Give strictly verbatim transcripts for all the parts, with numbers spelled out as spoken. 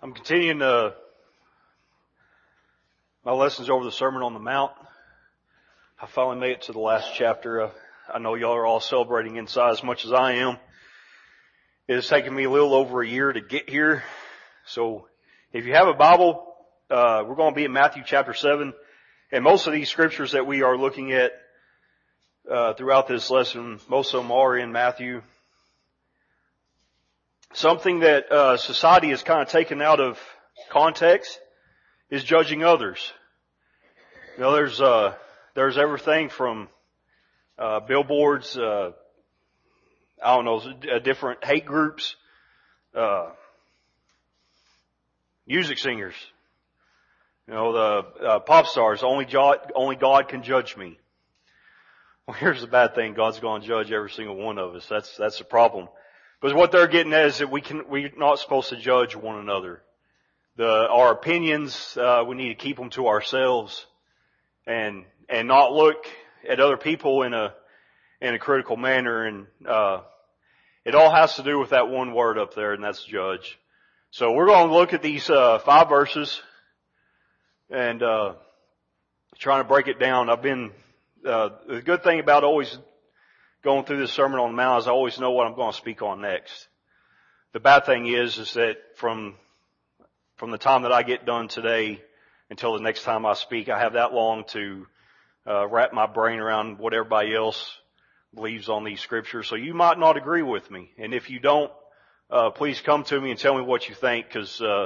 I'm continuing uh, my lessons over the Sermon on the Mount. I finally made it to the last chapter. Uh, I know y'all are all celebrating inside as much as I am. It has taken me a little over a year to get here. So if you have a Bible, uh, we're going to be in Matthew chapter seven. And most of these scriptures that we are looking at uh, throughout this lesson, most of them are in Matthew. Something that uh, society has kind of taken out of context is judging others. You know, there's uh, there's everything from uh, billboards, uh, I don't know, different hate groups, uh, music singers. You know, the uh, pop stars. Only God, only God can judge me. Well, here's the bad thing: God's going to judge every single one of us. That's that's the problem. Because what they're getting at is that we can, we're not supposed to judge one another. The, our opinions, uh, we need to keep them to ourselves and, and not look at other people in a, in a critical manner. And, uh, it all has to do with that one word up there, and that's judge. So we're going to look at these, uh, five verses and, uh, trying to break it down. I've been, uh, the good thing about always going through this Sermon on the Mount is I always know what I'm going to speak on next. The bad thing is, is that from, from the time that I get done today until the next time I speak, I have that long to, uh, wrap my brain around what everybody else believes on these scriptures. So you might not agree with me. And if you don't, uh, please come to me and tell me what you think, cause, uh,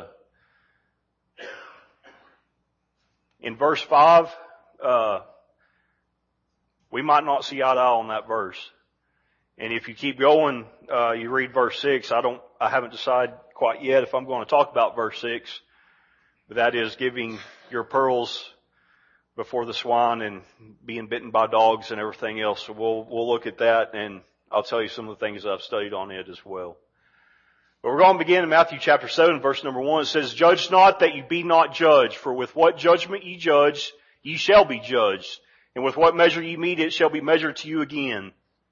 in verse five, uh, we might not see eye to eye on that verse. And if you keep going, uh, you read verse six. I don't, I haven't decided quite yet if I'm going to talk about verse six. But that is giving your pearls before the swine and being bitten by dogs and everything else. So we'll, we'll look at that, and I'll tell you some of the things I've studied on it as well. But we're going to begin in Matthew chapter seven, verse number one. It says, "Judge not that you be not judged, for with what judgment ye judge, ye shall be judged. And with what measure ye mete, it shall be measured to you again.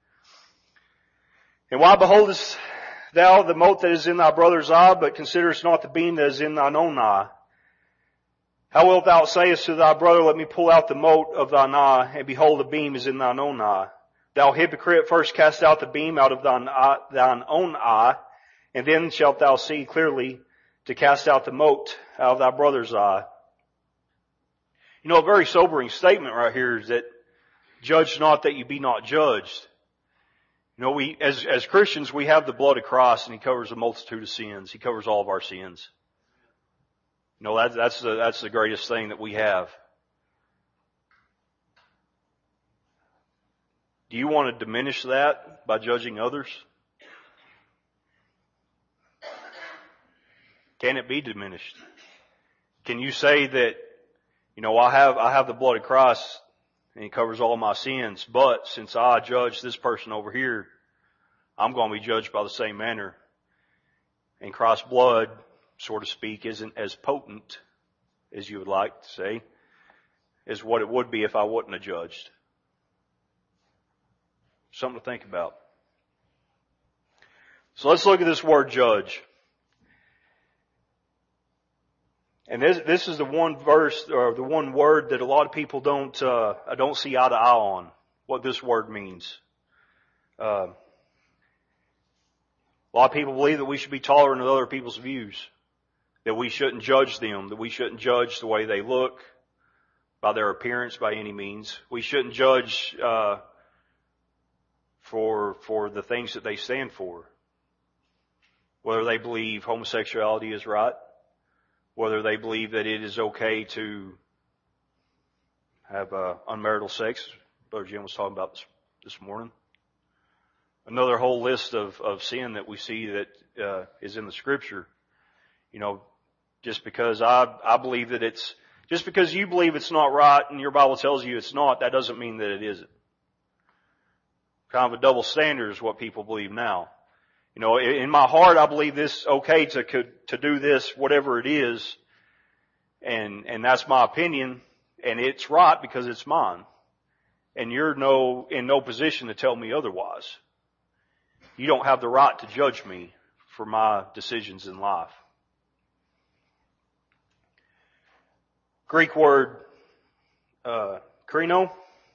And why beholdest thou the mote that is in thy brother's eye, but considerest not the beam that is in thine own eye? How wilt thou sayest to thy brother, Let me pull out the mote of thine eye, and behold, the beam is in thine own eye? Thou hypocrite, first cast out the beam out of thine, eye, thine own eye, and then shalt thou see clearly to cast out the mote out of thy brother's eye." You know, a very sobering statement right here is that judge not that you be not judged. You know, we, as, as Christians, we have the blood of Christ, and He covers a multitude of sins. He covers all of our sins. You know, that, that's the, that's the greatest thing that we have. Do you want to diminish that by judging others? Can it be diminished? Can you say that, you know, I have, I have the blood of Christ and He covers all my sins, but since I judge this person over here, I'm going to be judged by the same manner. And Christ's blood, so to speak, isn't as potent as you would like to say, as what it would be if I wouldn't have judged. Something to think about. So let's look at this word judge. And this, this is the one verse, or the one word that a lot of people don't, uh, don't see eye to eye on, what this word means. Uh, a lot of people believe that we should be tolerant of other people's views, that we shouldn't judge them, that we shouldn't judge the way they look, by their appearance by any means. We shouldn't judge, uh, for, for the things that they stand for. Whether they believe homosexuality is right, whether they believe that it is okay to have uh, unmarital sex. Brother Jim was talking about this, this morning. Another whole list of, of sin that we see that uh, is in the Scripture. You know, just because I I believe that it's, just because you believe it's not right and your Bible tells you it's not, that doesn't mean that it isn't. Kind of a double standard is what people believe now. You know, in my heart, I believe this okay to to do this, whatever it is, and and that's my opinion, and it's right because it's mine, and you're no in no position to tell me otherwise. You don't have the right to judge me for my decisions in life. Greek word, uh, krino,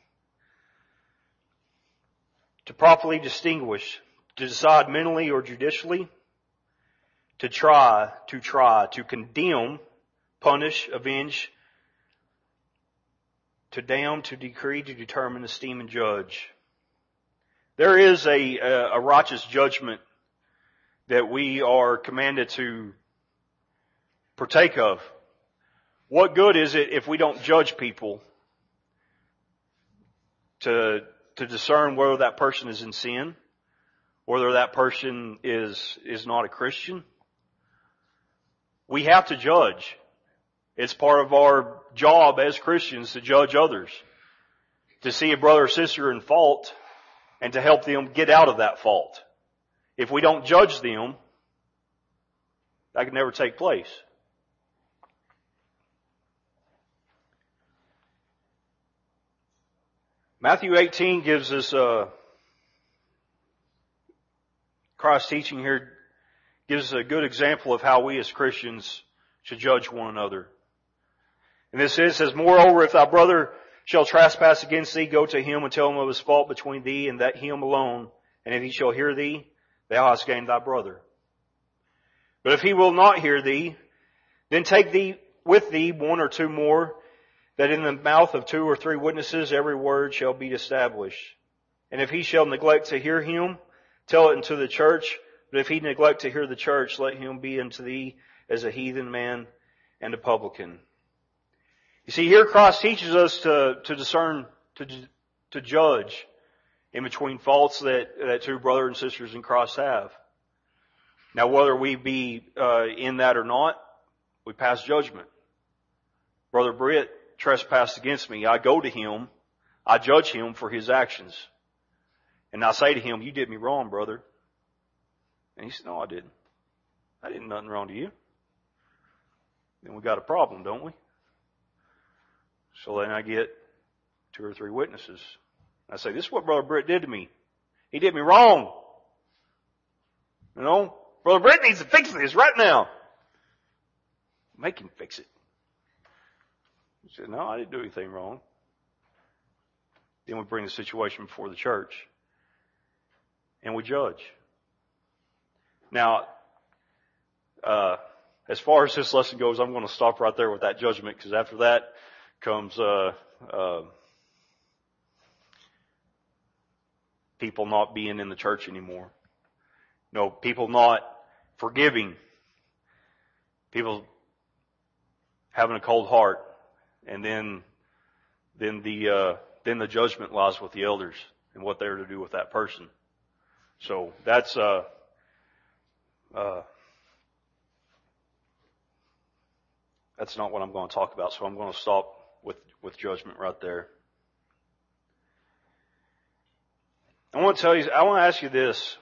to properly distinguish, to decide mentally or judicially, to try, to try, to condemn, punish, avenge, to damn, to decree, to determine, esteem, and judge. There is a, a righteous judgment that we are commanded to partake of. What good is it if we don't judge people to, to discern whether that person is in sin, whether that person is, is not a Christian? We have to judge. It's part of our job as Christians to judge others, to see a brother or sister in fault and to help them get out of that fault. If we don't judge them, that can never take place. Matthew eighteen gives us, uh, Christ's teaching here gives us a good example of how we as Christians should judge one another. And this is, says, moreover, if thy brother shall trespass against thee, go to him and tell him of his fault between thee and that him alone. And if he shall hear thee, thou hast gained thy brother. But if he will not hear thee, then take thee with thee one or two more, that in the mouth of two or three witnesses every word shall be established. And if he shall neglect to hear him, tell it unto the church. But if he neglect to hear the church, let him be unto thee as a heathen man and a publican. You see, here Christ teaches us to, to discern, to, to judge in between faults that, that two brothers and sisters in Christ have. Now, whether we be uh, in that or not, we pass judgment. Brother Britt trespassed against me. I go to him. I judge him for his actions. And I say to him, you did me wrong, brother. And he said, no, I didn't. I didn't do nothing wrong to you. Then we got a problem, don't we? So then I get two or three witnesses. I say, this is what Brother Britt did to me. He did me wrong. You know, Brother Britt needs to fix this right now. Make him fix it. He said, no, I didn't do anything wrong. Then we bring the situation before the church. And we judge. Now, uh, as far as this lesson goes, I'm going to stop right there with that judgment, because after that comes uh, uh, people not being in the church anymore. No, people not forgiving. People having a cold heart, and then then the uh, then the judgment lies with the elders and what they're to do with that person. So that's uh, uh, that's not what I'm going to talk about. So I'm going to stop with with judgment right there. I want to tell you. I want to ask you this.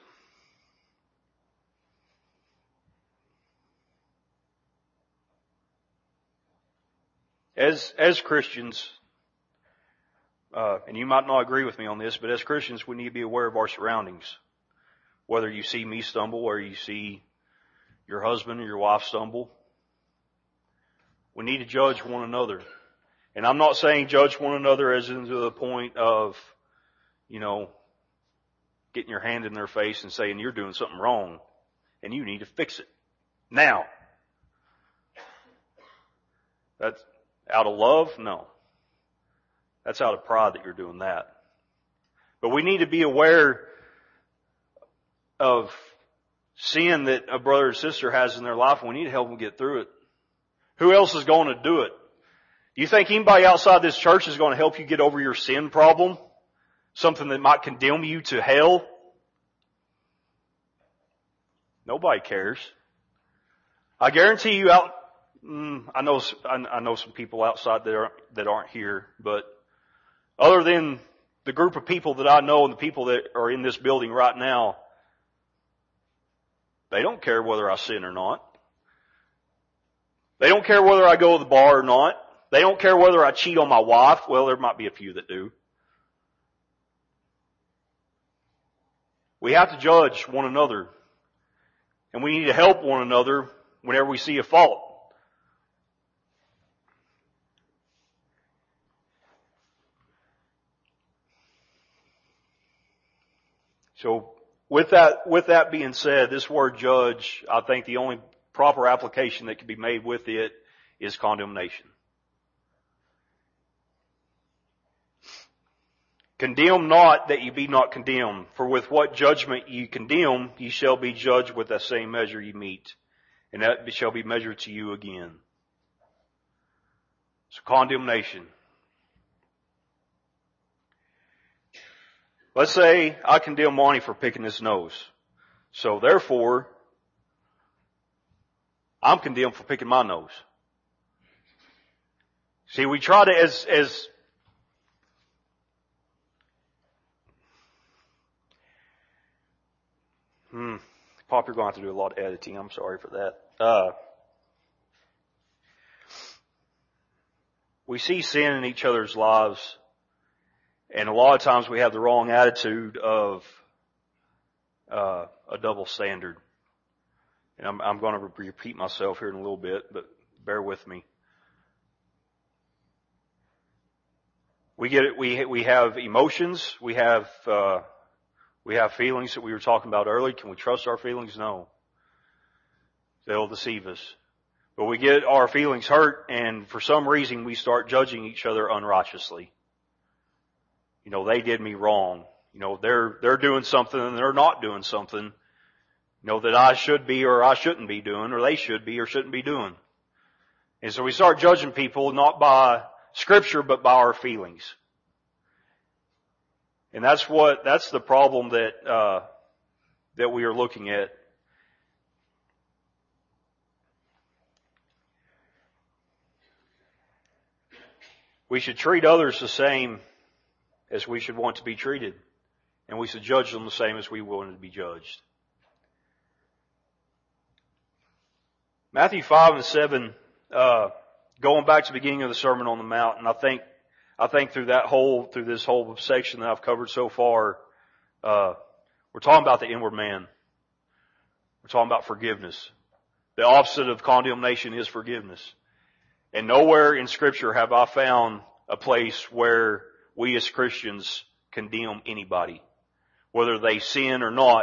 As as Christians, uh, and you might not agree with me on this, but as Christians, we need to be aware of our surroundings. Whether you see me stumble or you see your husband or your wife stumble, we need to judge one another. And I'm not saying judge one another as into the point of, you know, getting your hand in their face and saying you're doing something wrong and you need to fix it now. That's out of love? No. That's out of pride that you're doing that. But we need to be aware of sin that a brother or sister has in their life, and we need to help them get through it. Who else is going to do it? Do you think anybody outside this church is going to help you get over your sin problem? Something that might condemn you to hell? Nobody cares. I guarantee you out, mm, I know, I know some people outside that aren't, that aren't here, but other than the group of people that I know and the people that are in this building right now, they don't care whether I sin or not. They don't care whether I go to the bar or not. They don't care whether I cheat on my wife. Well, there might be a few that do. We have to judge one another. And we need to help one another whenever we see a fault. So with that, with that being said, this word judge, I think the only proper application that can be made with it is condemnation. Condemn not that ye be not condemned, for with what judgment ye condemn, ye shall be judged with the same measure ye meet, and that shall be measured to you again. So condemnation. Let's say I condemn Monty for picking his nose. So therefore, I'm condemned for picking my nose. See, we try to, as, as, hmm, Pop, you're going to have to do a lot of editing. I'm sorry for that. Uh, we see sin in each other's lives, and a lot of times we have the wrong attitude of uh, a double standard. And I'm, I'm going to repeat myself here in a little bit, but bear with me. We get it. We we have emotions. We have uh, we have feelings that we were talking about earlier. Can we trust our feelings? No. They'll deceive us. But we get our feelings hurt, and for some reason we start judging each other unrighteously. You know, they did me wrong. You know, they're they're doing something and they're not doing something. You know, that I should be or I shouldn't be doing, or they should be or shouldn't be doing. And so we start judging people not by Scripture, but by our feelings. And that's what, that's the problem that, uh, that we are looking at. We should treat others the same as we should want to be treated. And we should judge them the same as we want to be judged. Matthew five and seven, uh, going back to the beginning of the Sermon on the Mount, and I think, I think through that whole, through this whole section that I've covered so far, uh, we're talking about the inward man. We're talking about forgiveness. The opposite of condemnation is forgiveness. And nowhere in Scripture have I found a place where we as Christians condemn anybody. Whether they sin or not,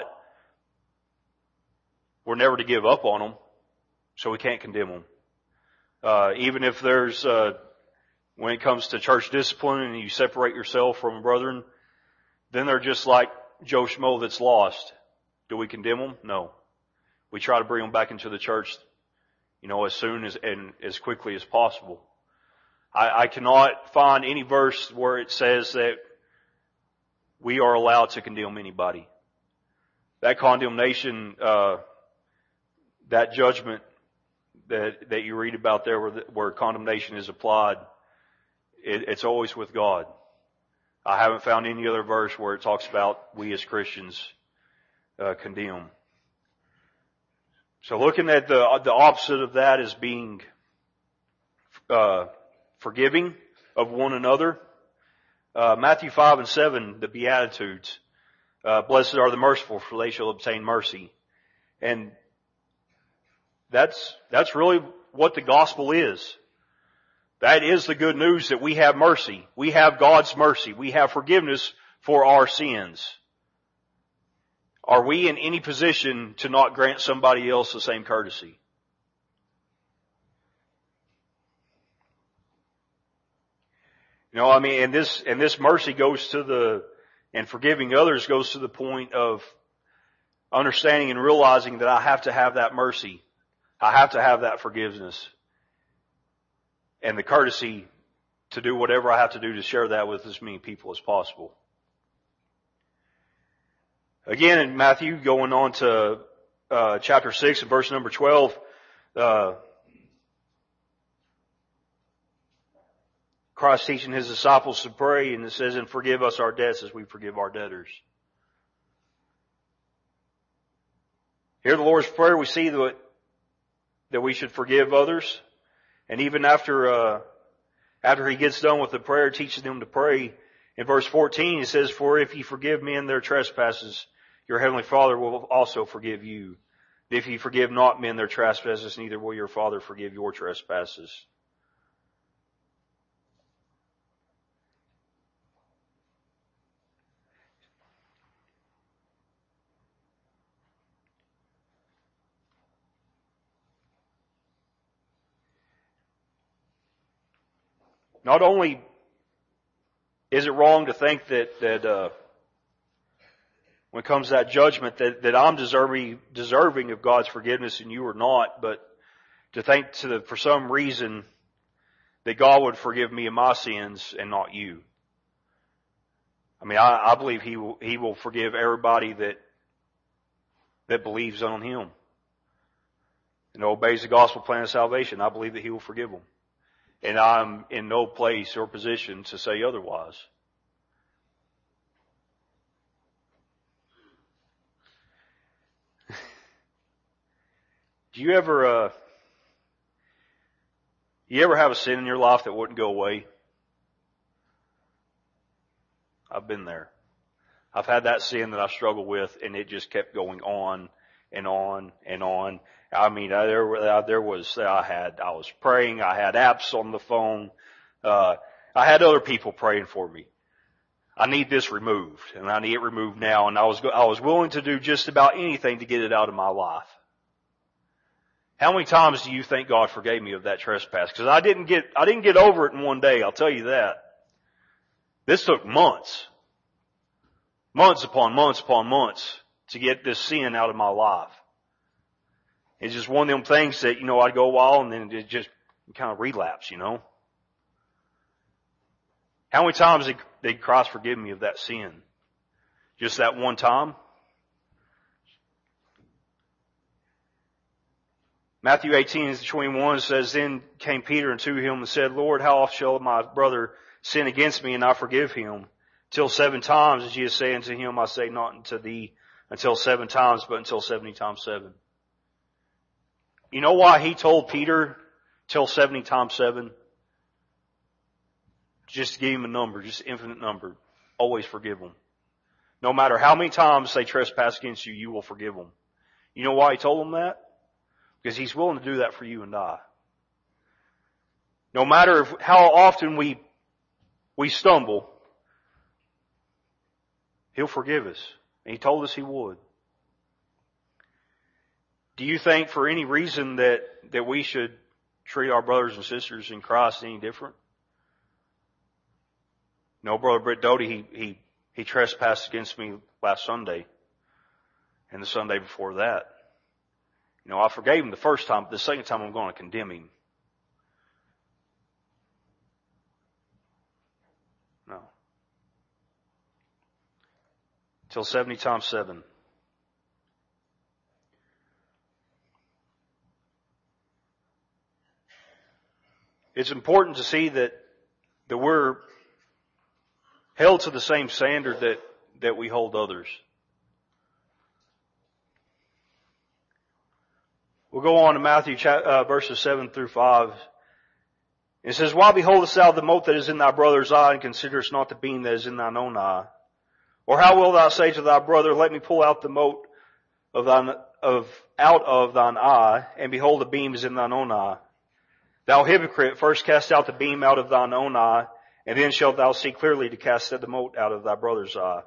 we're never to give up on them, so we can't condemn them. Uh, even if there's, uh, when it comes to church discipline and you separate yourself from brethren, then they're just like Joe Schmo that's lost. Do we condemn them? No. We try to bring them back into the church, you know, as soon as, and as quickly as possible. I, I cannot find any verse where it says that we are allowed to condemn anybody. That condemnation, uh, that judgment that, that you read about there where, the, where condemnation is applied, it, it's always with God. I haven't found any other verse where it talks about we as Christians, uh, condemn. So looking at the, the opposite of that as being, uh, forgiving of one another, uh, Matthew five and seven, the Beatitudes, uh, blessed are the merciful, for they shall obtain mercy. And That's, that's really what the gospel is. That is the good news that we have mercy. We have God's mercy. We have forgiveness for our sins. Are we in any position to not grant somebody else the same courtesy? You know, I mean, and this, and this mercy goes to the, and forgiving others goes to the point of understanding and realizing that I have to have that mercy. I have to have that forgiveness and the courtesy to do whatever I have to do to share that with as many people as possible. Again, in Matthew, going on to uh, chapter six and verse number twelve, uh, Christ teaching His disciples to pray, and it says, and forgive us our debts as we forgive our debtors. Here in the Lord's Prayer, we see that that we should forgive others. And even after, uh, after he gets done with the prayer, teaches them to pray, in verse fourteen, he says, for if ye forgive men their trespasses, your heavenly Father will also forgive you. If ye forgive not men their trespasses, neither will your Father forgive your trespasses. not only is it wrong to think that, that, uh, when it comes to that judgment that, that I'm deserving, deserving of God's forgiveness and you are not, but to think to the, for some reason that God would forgive me of my sins and not you. I mean, I, I believe He will, He will forgive everybody that, that believes on Him and obeys the gospel plan of salvation. I believe that He will forgive them. And I'm in no place or position to say otherwise. Do you ever, uh, you ever have a sin in your life that wouldn't go away? I've been there. I've had that sin that I struggled with, and it just kept going on and on and on. I mean, I, there, there was, I had, I was praying, I had apps on the phone, uh, I had other people praying for me. I need this removed, and I need it removed now, and I was, I was willing to do just about anything to get it out of my life. How many times do you think God forgave me of that trespass? Because I didn't get, I didn't get over it in one day, I'll tell you that. This took months. Months upon months upon months to get this sin out of my life. It's just one of them things that, you know, I'd go a while and then it just kind of relapse, you know. How many times did, did Christ forgive me of that sin? Just that one time? Matthew eighteen, twenty-one says, Then came Peter unto him and said, Lord, how oft shall my brother sin against me and I forgive him? Till seven times, and Jesus said unto him, I say not unto thee until seven times, but until seventy times seven. You know why he told Peter till seventy times seven? Just to give him a number, just infinite number. Always forgive them. No matter how many times they trespass against you, you will forgive them. You know why he told them that? Because He's willing to do that for you and I. No matter if, how often we, we stumble, He'll forgive us. And He told us He would. Do you think for any reason that, that we should treat our brothers and sisters in Christ any different? No, Brother Britt Doty, he, he, he trespassed against me last Sunday and the Sunday before that. You know, I forgave him the first time, but the second time I'm going to condemn him. No. Till seventy times seven. It's important to see that, that we're held to the same standard that, that we hold others. We'll go on to Matthew uh, verses seven through five. It says, Why beholdest thou the mote that is in thy brother's eye, and considerest not the beam that is in thine own eye? Or how wilt thou say to thy brother, Let me pull out the mote of thine, of, out of thine eye, and behold, the beam is in thine own eye? Thou hypocrite, first cast out the beam out of thine own eye, and then shalt thou see clearly to cast the mote out of thy brother's eye.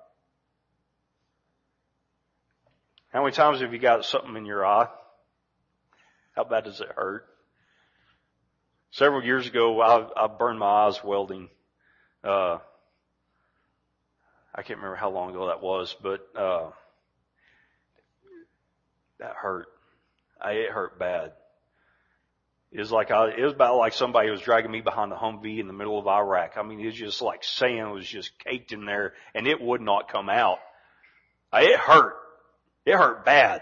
How many times have you got something in your eye? How bad does it hurt? Several years ago, I, I burned my eyes welding. Uh, I can't remember how long ago that was, but uh, that hurt. I, it hurt bad. It was like I, it was about like somebody was dragging me behind a Humvee in the middle of Iraq. I mean, it was just like sand was just caked in there, and it would not come out. I, it hurt. It hurt bad.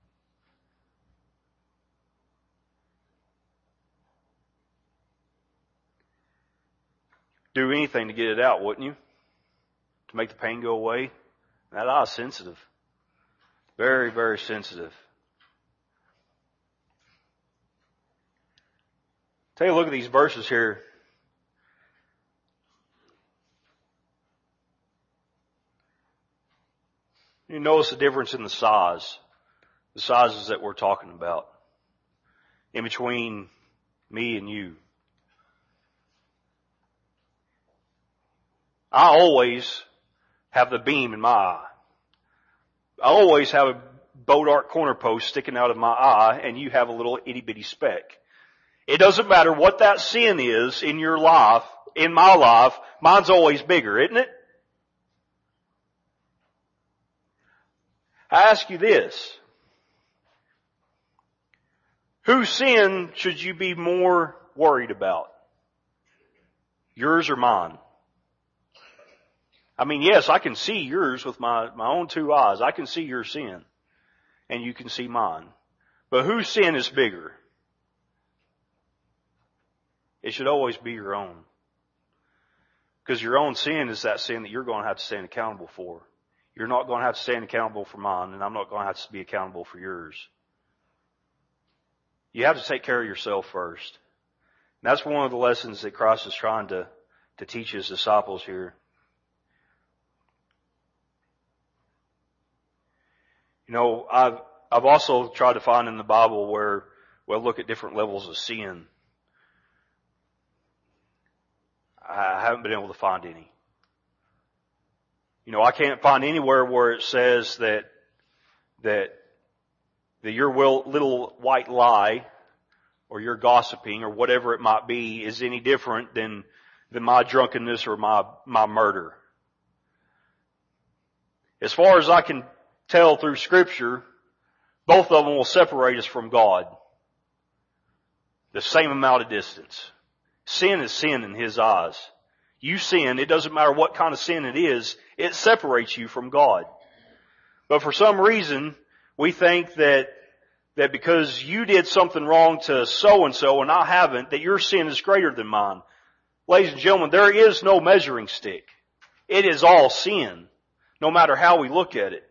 Do anything to get it out, wouldn't you? To make the pain go away. That eye's sensitive. Very, very sensitive. Take a look at these verses here. You notice the difference in the size. The sizes that we're talking about. In between me and you. I always have the beam in my eye. I always have a boat arc corner post sticking out of my eye, and you have a little itty bitty speck. It doesn't matter what that sin is in your life, in my life, mine's always bigger, isn't it? I ask you this. Whose sin should you be more worried about? Yours or mine? I mean, yes, I can see yours with my, my own two eyes. I can see your sin. And you can see mine. But whose sin is bigger? It should always be your own. Because your own sin is that sin that you're going to have to stand accountable for. You're not going to have to stand accountable for mine, and I'm not going to have to be accountable for yours. You have to take care of yourself first. And that's one of the lessons that Christ is trying to, to teach his disciples here. You know, I've, I've also tried to find in the Bible where we'll look at different levels of sin. I haven't been able to find any. You know, I can't find anywhere where it says that, that, that your will, little white lie or your gossiping or whatever it might be is any different than, than my drunkenness or my, my murder. As far as I can tell through Scripture, both of them will separate us from God. The same amount of distance. Sin is sin in His eyes. You sin, it doesn't matter what kind of sin it is, it separates you from God. But for some reason, we think that, that because you did something wrong to so-and-so and I haven't, that your sin is greater than mine. Ladies and gentlemen, there is no measuring stick. It is all sin, no matter how we look at it.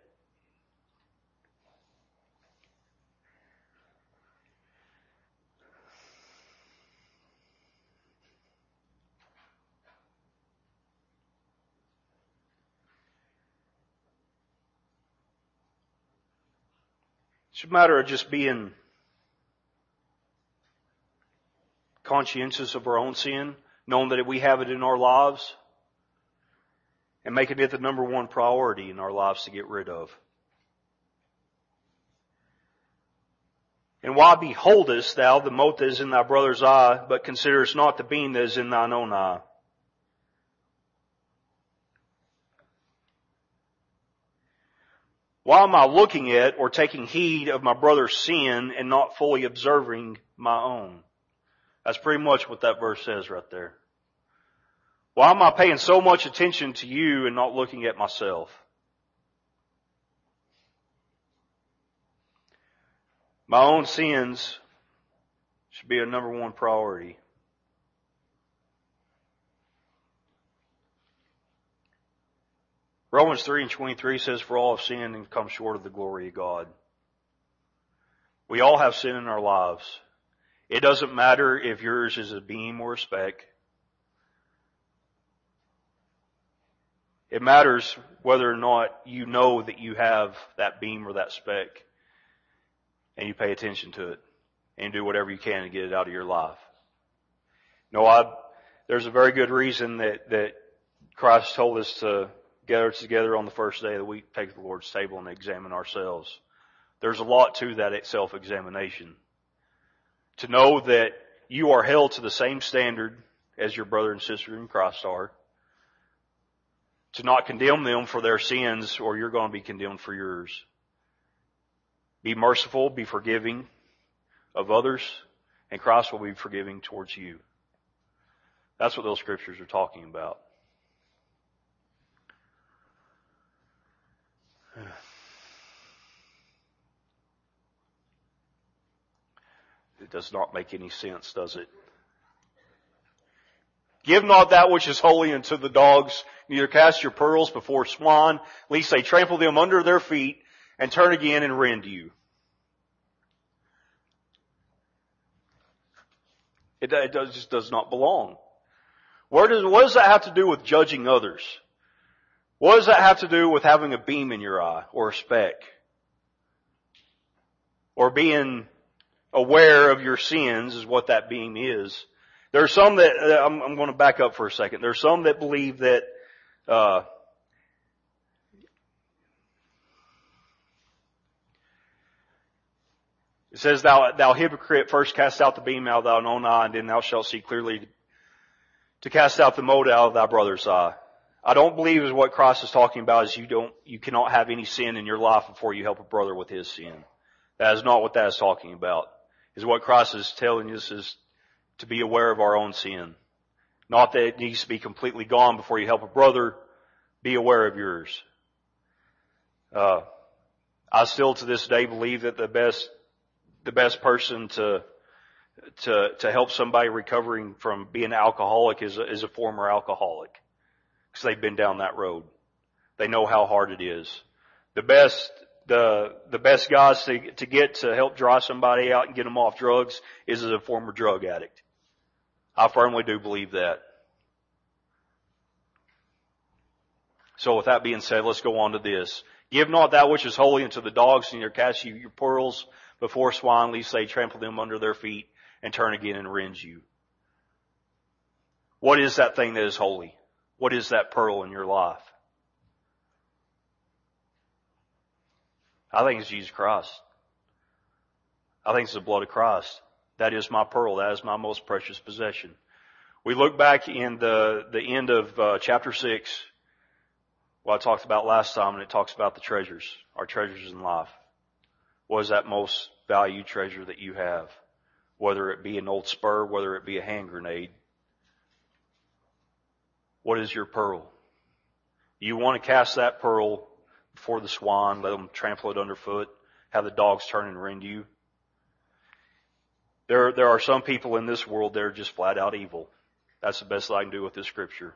It's a matter of just being conscientious of our own sin, knowing that we have it in our lives, and making it the number one priority in our lives to get rid of. And why beholdest thou the mote that is in thy brother's eye, but considerest not the beam that is in thine own eye? Why am I looking at or taking heed of my brother's sin and not fully observing my own? That's pretty much what that verse says right there. Why am I paying so much attention to you and not looking at myself? My own sins should be a number one priority. Romans three and twenty-three says, for all have sinned and come short of the glory of God. We all have sin in our lives. It doesn't matter if yours is a beam or a speck. It matters whether or not you know that you have that beam or that speck and you pay attention to it and do whatever you can to get it out of your life. No, I, there's a very good reason that, that Christ told us to gather together on the first day of the week, take the Lord's table and examine ourselves. There's a lot to that self-examination. To know that you are held to the same standard as your brother and sister in Christ are. To not condemn them for their sins or you're going to be condemned for yours. Be merciful, be forgiving of others, and Christ will be forgiving towards you. That's what those scriptures are talking about. It does not make any sense, does it? Give not that which is holy unto the dogs, neither cast your pearls before swine, lest they trample them under their feet and turn again and rend you. It, it does, just does not belong. Where does, what does that have to do with judging others? What does that have to do with having a beam in your eye or a speck? Or being aware of your sins is what that beam is. There are some that, I'm, I'm going to back up for a second. There are some that believe that, uh, It says, thou, thou hypocrite, first cast out the beam out of thine own eye, and then thou shalt see clearly to cast out the mote out of thy brother's eye. I don't believe is what Christ is talking about is you don't, you cannot have any sin in your life before you help a brother with his sin. That is not what that is talking about. Is what Christ is telling us is to be aware of our own sin. Not that it needs to be completely gone before you help a brother. Be aware of yours. Uh, I still to this day believe that the best, the best person to, to, to help somebody recovering from being an alcoholic is a, is a former alcoholic. Because they've been down that road. They know how hard it is. The best, the, the best guys to, to get to help draw somebody out and get them off drugs is as a former drug addict. I firmly do believe that. So with that being said, let's go on to this. Give not that which is holy unto the dogs, and cast you your pearls before swine, lest they trample them under their feet and turn again and rend you. What is that thing that is holy? What is that pearl in your life? I think it's Jesus Christ. I think it's the blood of Christ. That is my pearl. That is my most precious possession. We look back in the, the end of uh, chapter six, what I talked about last time, and it talks about the treasures, our treasures in life. What is that most valued treasure that you have? Whether it be an old spur, whether it be a hand grenade. What is your pearl? You want to cast that pearl before the swine, let them trample it underfoot, have the dogs turn and rend you. There, there are some people in this world that are just flat out evil. That's the best I can do with this scripture.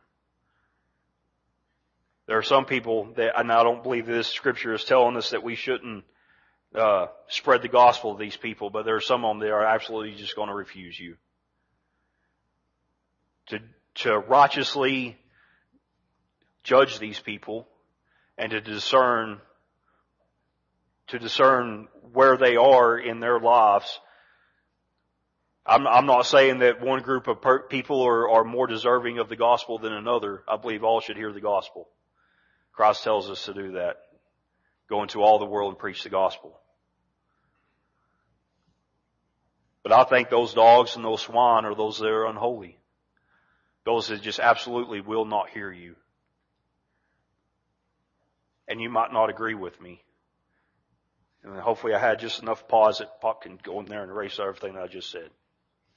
There are some people that, and I don't believe this scripture is telling us that we shouldn't uh, spread the gospel to these people, but there are some of them that are absolutely just going to refuse you. To, to righteously judge these people and to discern, to discern where they are in their lives. I'm, I'm not saying that one group of per- people are, are more deserving of the gospel than another. I believe all should hear the gospel. Christ tells us to do that. Go into all the world and preach the gospel. But I think those dogs and those swine are those that are unholy. Those that just absolutely will not hear you. And you might not agree with me. And hopefully I had just enough pause that Pop can go in there and erase everything that I just said.